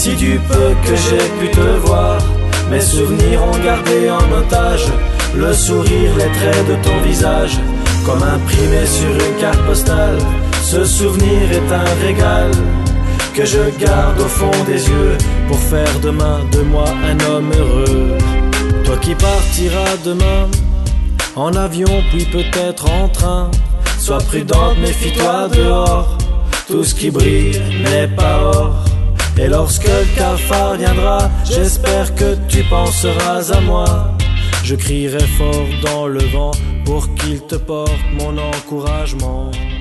Si du peu que j'ai pu te voir, mes souvenirs ont gardé en otage le sourire, les traits de ton visage, comme imprimé sur une carte postale. Ce souvenir est un régal que je garde au fond des yeux pour faire demain de moi un homme heureux. Toi qui partiras demain en avion puis peut-être en train, sois prudente, méfie-toi dehors, tout ce qui brille n'est pas or. Et lorsque le cafard viendra, j'espère que tu penseras à moi. Je crierai fort dans le vent pour qu'il te porte mon encouragement.